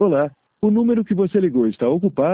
Olá, o número que você ligou está ocupado.